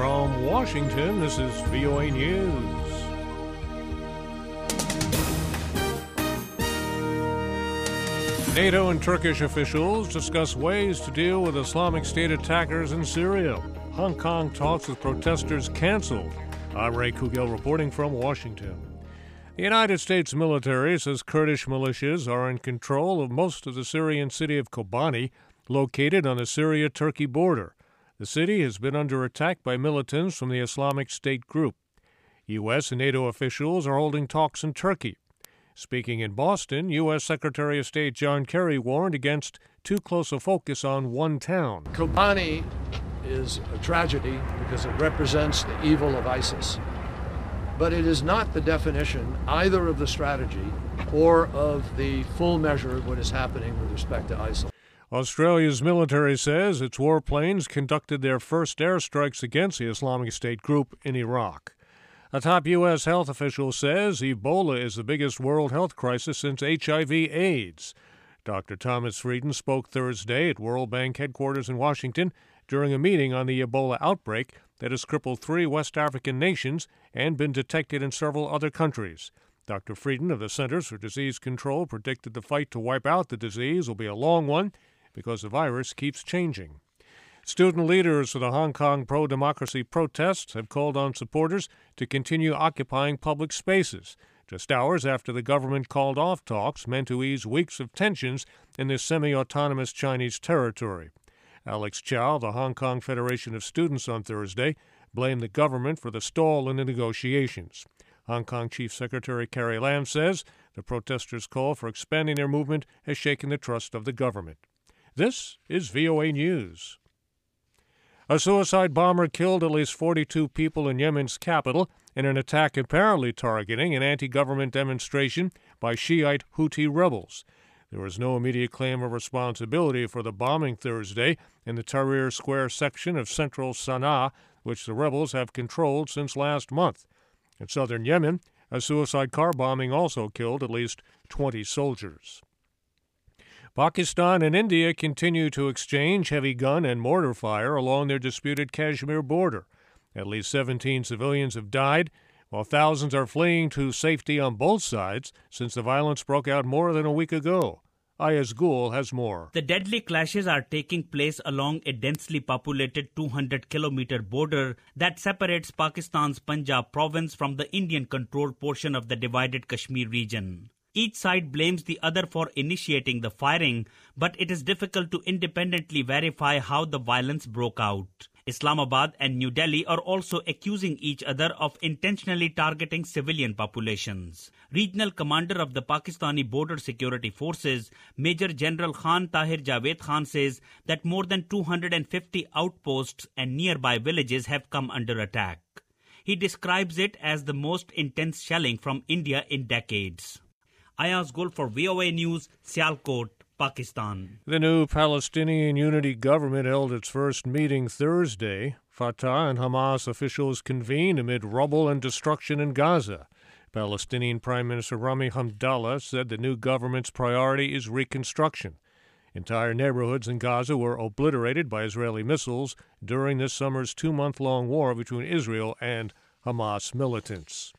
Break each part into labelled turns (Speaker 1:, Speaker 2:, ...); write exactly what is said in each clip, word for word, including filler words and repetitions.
Speaker 1: From Washington, this is V O A News. NATO and Turkish officials discuss ways to deal with Islamic State attackers in Syria. Hong Kong talks with protesters canceled. I'm Ray Kugel reporting from Washington. The United States military says Kurdish militias are in control of most of the Syrian city of Kobani, located on the Syria-Turkey border. The city has been under attack by militants from the Islamic State group. U S and NATO officials are holding talks in Turkey. Speaking in Boston, U S Secretary of State John Kerry warned against too close a focus on one town.
Speaker 2: Kobani is a tragedy because it represents the evil of ISIS. But it is not the definition either of the strategy or of the full measure of what is happening with respect to ISIL.
Speaker 1: Australia's military says its warplanes conducted their first airstrikes against the Islamic State group in Iraq. A top U S health official says Ebola is the biggest world health crisis since H I V AIDS. Doctor Thomas Frieden spoke Thursday at World Bank headquarters in Washington during a meeting on the Ebola outbreak that has crippled three West African nations and been detected in several other countries. Doctor Frieden of the Centers for Disease Control predicted the fight to wipe out the disease will be a long one because the virus keeps changing. Student leaders for the Hong Kong pro-democracy protests have called on supporters to continue occupying public spaces, just hours after the government called off talks meant to ease weeks of tensions in this semi-autonomous Chinese territory. Alex Chow, the Hong Kong Federation of Students, on Thursday blamed the government for the stall in the negotiations. Hong Kong Chief Secretary Carrie Lam says the protesters' call for expanding their movement has shaken the trust of the government. This is V O A News. A suicide bomber killed at least forty-two people in Yemen's capital in an attack apparently targeting an anti-government demonstration by Shiite Houthi rebels. There was no immediate claim of responsibility for the bombing Thursday in the Tahrir Square section of central Sana'a, which the rebels have controlled since last month. In southern Yemen, a suicide car bombing also killed at least twenty soldiers. Pakistan and India continue to exchange heavy gun and mortar fire along their disputed Kashmir border. At least seventeen civilians have died, while thousands are fleeing to safety on both sides since the violence broke out more than a week ago. Ayaz Gul has more.
Speaker 3: The deadly clashes are taking place along a densely populated two hundred kilometer border that separates Pakistan's Punjab province from the Indian-controlled portion of the divided Kashmir region. Each side blames the other for initiating the firing, but it is difficult to independently verify how the violence broke out. Islamabad and New Delhi are also accusing each other of intentionally targeting civilian populations. Regional commander of the Pakistani Border Security Forces, Major General Khan Tahir Javed Khan, says that more than two hundred fifty outposts and nearby villages have come under attack. He describes it as the most intense shelling from India in decades. Ayaz Gul for V O A News, Sialkot, Pakistan.
Speaker 1: The new Palestinian Unity government held its first meeting Thursday. Fatah and Hamas officials convened amid rubble and destruction in Gaza. Palestinian Prime Minister Rami Hamdallah said the new government's priority is reconstruction. Entire neighborhoods in Gaza were obliterated by Israeli missiles during this summer's two-month-long war between Israel and Hamas militants.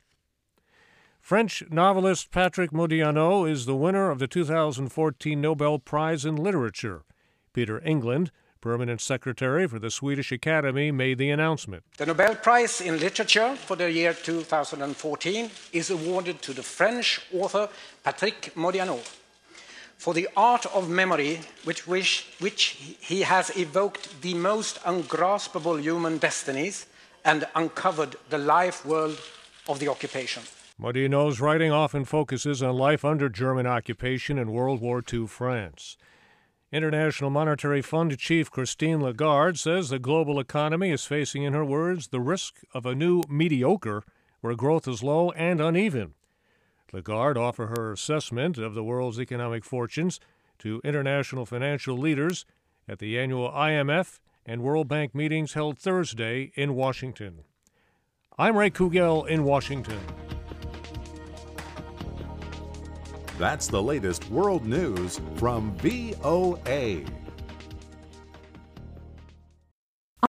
Speaker 1: French novelist Patrick Modiano is the winner of the two thousand fourteen Nobel Prize in Literature. Peter England, permanent secretary for the Swedish Academy, made the announcement.
Speaker 4: The Nobel Prize in Literature for the year two thousand fourteen is awarded to the French author Patrick Modiano for the art of memory, which, which, which he has evoked the most ungraspable human destinies and uncovered the life world of the occupation.
Speaker 1: Modiano's writing often focuses on life under German occupation in World War Two France. International Monetary Fund Chief Christine Lagarde says the global economy is facing, in her words, the risk of a new mediocre where growth is low and uneven. Lagarde offered her assessment of the world's economic fortunes to international financial leaders at the annual I M F and World Bank meetings held Thursday in Washington. I'm Ray Kugel in Washington.
Speaker 5: That's the latest world news from V O A.